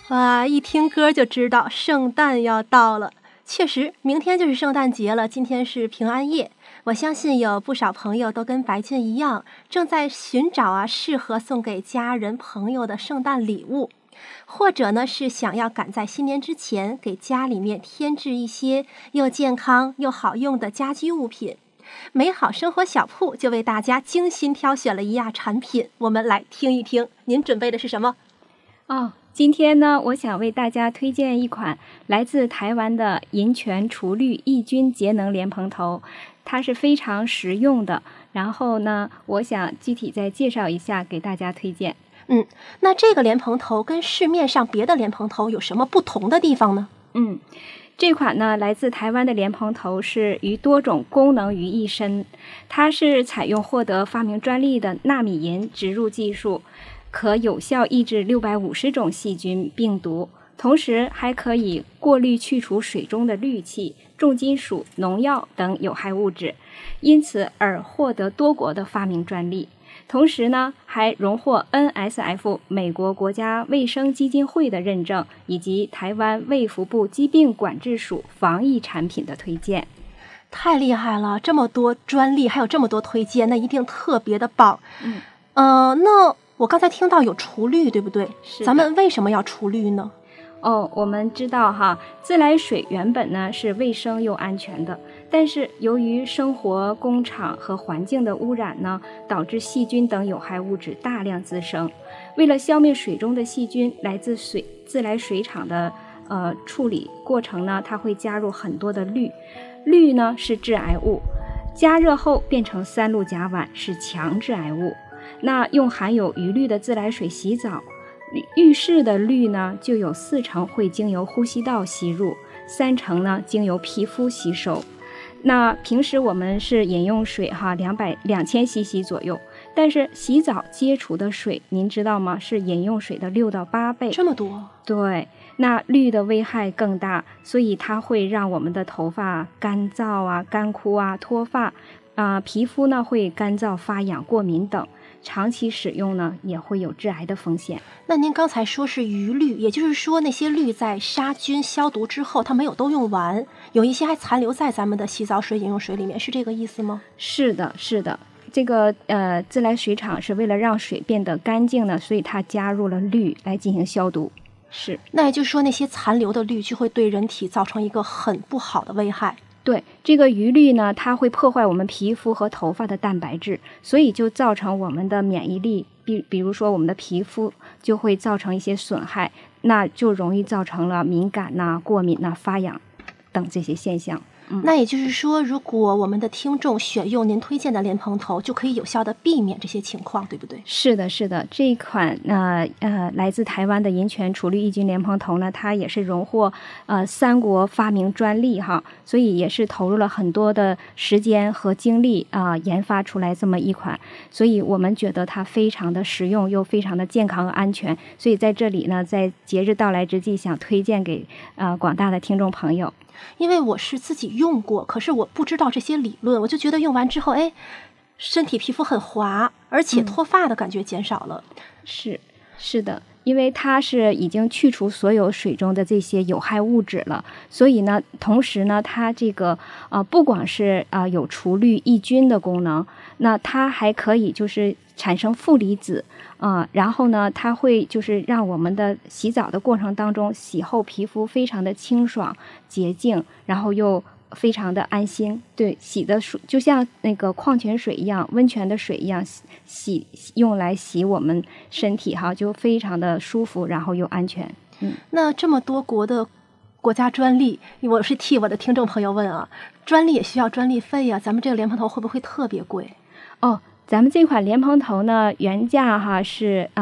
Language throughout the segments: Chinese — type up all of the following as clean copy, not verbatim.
哇，一听歌就知道圣诞要到了。确实，明天就是圣诞节了，今天是平安夜。我相信有不少朋友都跟白俊一样，正在寻找适合送给家人朋友的圣诞礼物，或者呢是想要赶在新年之前给家里面添置一些又健康又好用的家居物品。美好生活小铺就为大家精心挑选了一样产品，我们来听一听，您准备的是什么？ 今天呢，我想为大家推荐一款来自台湾的银泉除氯抑菌节能莲蓬头，它是非常实用的。然后呢，我想具体再介绍一下给大家推荐。 那这个莲蓬头跟市面上别的莲蓬头有什么不同的地方呢？ 这款呢来自台湾的莲蓬头是集多种功能于一身，它是采用获得发明专利的纳米银植入技术，可有效抑制650种细菌病毒，同时还可以过滤去除水中的氯气、重金属、农药等有害物质，因此而获得多国的发明专利。同时呢，还荣获 NSF 美国国家卫生基金会的认证，以及台湾卫福部疾病管制署防疫产品的推荐。 太厉害了，这么多专利，还有这么多推荐，那一定特别的棒。那我刚才听到有除氯，对不对？ 是的。 咱们为什么要除氯呢？ 我们知道自来水原本呢是卫生又安全的，但是由于生活、工厂和环境的污染呢，导致细菌等有害物质大量滋生。为了消灭水中的细菌，来自自来水厂的处理过程呢，它会加入很多的氯。氯呢是致癌物，加热后变成3氯甲烷，是强致癌物。那用含有余氯的自来水洗澡，浴室的氯呢就有4成会经由呼吸道吸入，3成呢经由皮肤吸收。那平时我们是饮用水2000 cc 左右，但是洗澡接触的水您知道吗？是饮用水的6到8倍。 这么多？ 对，那氯的危害更大，所以它会让我们的头发干燥干枯脱发皮肤呢会干燥发痒过敏等，长期使用呢也会有致癌的风险。 那您刚才说是余氯，也就是说那些氯在杀菌消毒之后它没有都用完，有一些还残留在咱们的洗澡水饮用水里面，是这个意思吗？ 是的，这个自来水厂是为了让水变得干净呢，所以它加入了氯来进行消毒。是， 那也就是说那些残留的氯就会对人体造成一个很不好的危害。 对，这个余氯呢，它会破坏我们皮肤和头发的蛋白质，所以就造成我们的免疫力，比如说我们的皮肤就会造成一些损害，那就容易造成了敏感过敏发痒等这些现象。 那也就是说，如果我们的听众选用您推荐的莲蓬头，就可以有效的避免这些情况，对不对？ 是的，这一款来自台湾的银泉除氯抑菌莲蓬头呢，它也是荣获3国发明专利所以也是投入了很多的时间和精力研发出来这么一款，所以我们觉得它非常的实用又非常的健康和安全，所以在这里呢，在节日到来之际，想推荐给广大的听众朋友。 因为我是自己用过，可是我不知道这些理论，我就觉得用完之后身体皮肤很滑，而且脱发的感觉减少了。 是的，因为它是已经去除所有水中的这些有害物质了，所以呢，同时呢，它这个不光是有除氯抑菌的功能，那它还可以就是产生负离子然后呢，它会就是让我们的洗澡的过程当中，洗后皮肤非常的清爽洁净，然后又非常的安心。对，洗的水就像那个矿泉水一样，温泉的水一样，用来洗我们身体就非常的舒服，然后又安全。 那这么多国家专利，我是替我的听众朋友问专利也需要专利费咱们这个莲蓬头会不会特别贵？ 咱们这款莲蓬头呢，原价是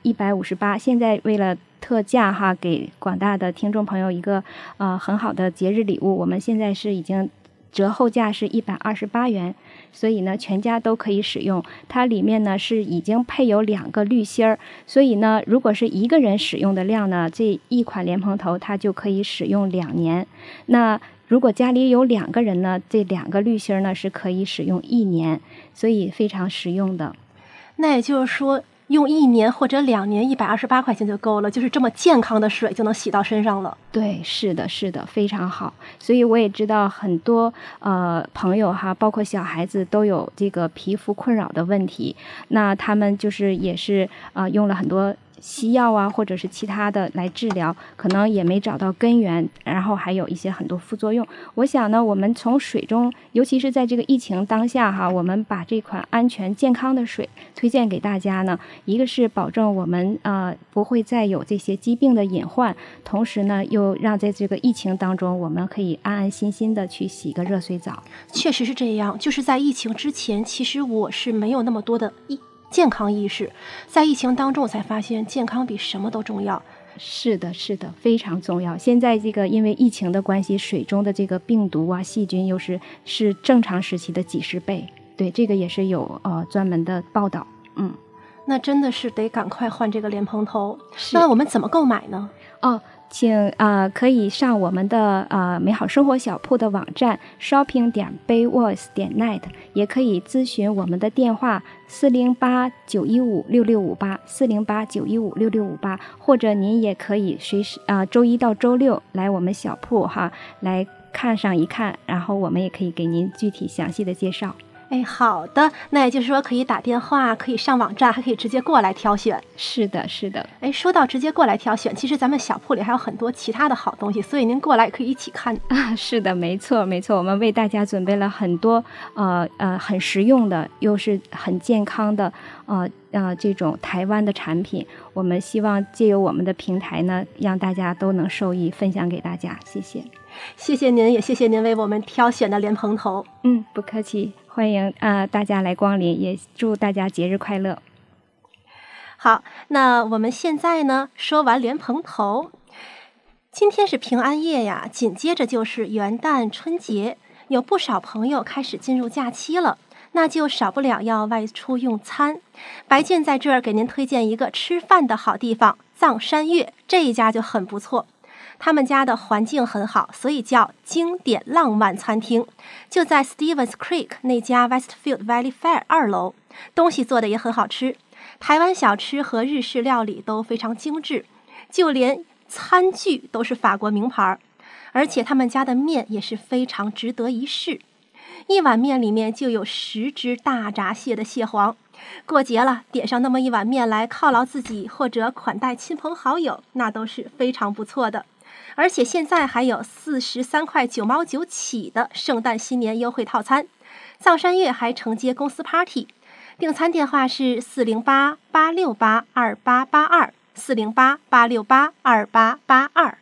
158，现在为了特价给广大的听众朋友一个很好的节日礼物，我们现在是已经折后价是128元，所以呢全家都可以使用。它里面呢是已经配有2个滤芯儿，所以呢如果是一个人使用的量呢，这一款莲蓬头它就可以使用2年。那如果家里有2个人呢，这2个滤芯呢是可以使用1年，所以非常实用的。 那也就是说， 用1年或者2年128块钱就够了，就是这么健康的水就能洗到身上了。 对，是的，是的，非常好。所以我也知道很多朋友哈，包括小孩子都有这个皮肤困扰的问题，那他们就是也是用了很多西药啊，或者是其他的来治疗，可能也没找到根源，然后还有一些很多副作用。我想呢，我们从水中，尤其是在这个疫情当下哈，我们把这款安全健康的水推荐给大家呢，一个是保证我们不会再有这些疾病的隐患，同时呢又让在这个疫情当中，我们可以安安心心的去洗个热水澡。 确实是这样，就是在疫情之前，其实我是没有那么多的健康意识，在疫情当中我才发现健康比什么都重要。 是的，是的，非常重要。现在这个因为疫情的关系，水中的这个病毒啊、细菌又是正常时期的几十倍。对，这个也是有专门的报道。 那真的是得赶快换这个莲蓬头。那我们怎么购买呢？ 请可以上我们的美好生活小铺的网站 shopping.bayvoice.net， 也可以咨询我们的电话408-915-6658 408-915-6658，或者您也可以随时周一到周六来我们小铺哈，来看上一看，然后我们也可以给您具体详细的介绍。 好的，那也就是说可以打电话，可以上网站，还可以直接过来挑选。 是的，是的。 说到直接过来挑选，其实咱们小铺里还有很多其他的好东西，所以您过来也可以一起看。 是的，没错，没错，我们为大家准备了很多很实用的，又是很健康的这种台湾的产品。我们希望借由我们的平台呢，让大家都能受益，分享给大家。谢谢。 谢谢您，也谢谢您为我们挑选的莲蓬头。 不客气，欢迎大家来光临，也祝大家节日快乐。 好，那我们现在呢说完莲蓬头，今天是平安夜呀，紧接着就是元旦、春节，有不少朋友开始进入假期了，那就少不了要外出用餐。白俊在这儿给您推荐一个吃饭的好地方——藏山月，这一家就很不错。他们家的环境很好，所以叫经典浪漫餐厅，就在 Stevens Creek 那家 Westfield Valley Fair 2楼，东西做的也很好吃，台湾小吃和日式料理都非常精致，就连餐具都是法国名牌，而且他们家的面也是非常值得一试。一碗面里面就有10只大闸蟹的蟹黄，过节了点上那么一碗面来犒劳自己或者款待亲朋好友，那都是非常不错的。而且现在还有43块9毛9起的圣诞新年优惠套餐，藏山月还承接公司 party， 订餐电话是408-868-2882 408-868-2882。